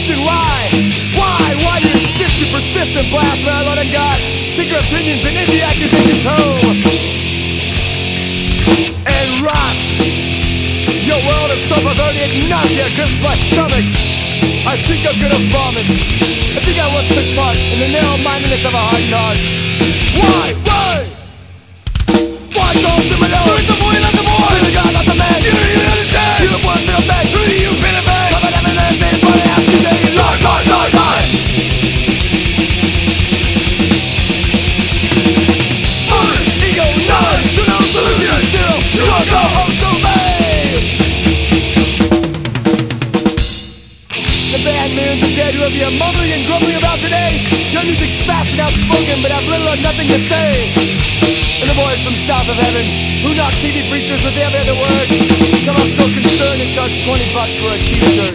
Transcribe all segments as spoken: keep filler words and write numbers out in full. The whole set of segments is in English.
question why? Why? Why do you insist you persist and blast my Lord and God? Take your opinions and empty accusations home and rot. Your world is so perverted, nausea grips my stomach. I think I'm gonna vomit. I think I once took part in the narrow-mindedness of a hardened heart. Why? Why? Why told them alone? There is a boy, that's a boy. You're the God, not the man. You don't even understand. You're the one to the back. Who do you benefit? Come on, never let me but I ask you that you lie, lie, lie, lie. Murder, ego, none. To no solution, zero. You don't go home so late. The band millions of dead who have you mumbling and grumbling about today. Your music's fast and outspoken, but have little or nothing to say. And the boys from south of heaven who knock T V preachers with every other word come up so concerned and charge twenty bucks for a t-shirt.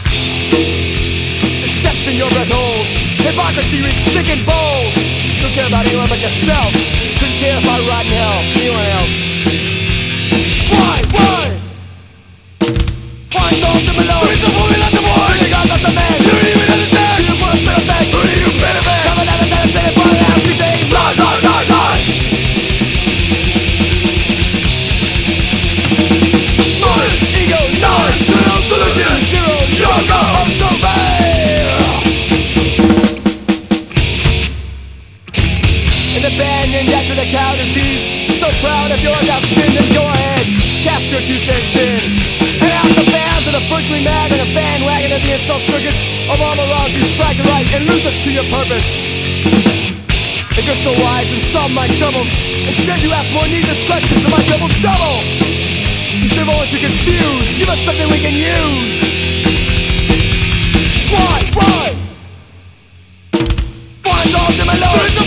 Deception your breath holds. Hypocrisy reeks thick and bold. Don't care about anyone but yourself. Couldn't care if I rot in hell. Anyone else? Why? Why? Why told them alone? There is a boy, not the boy. You got not the man. You don't even understand. You want to back. Who do you benefit? Come on, never let it benefit. But I ask you that you lie, lie, lie, lie. Ego, none, zero, solution, zero, you're go, I'm so bad. And the band named after the cow disease, so proud of yours out sin, then go ahead, cast your two cents in. And out the bands of the Berkeley mad and a bandwagon of the insult circus of all the wrongs you strive to right and lose us to your purpose. If you're so wise and solve my troubles, instead you ask more needless questions and my troubles double. You serve all that you confuse. Give us something we can use. Why? Why? Why told them alone?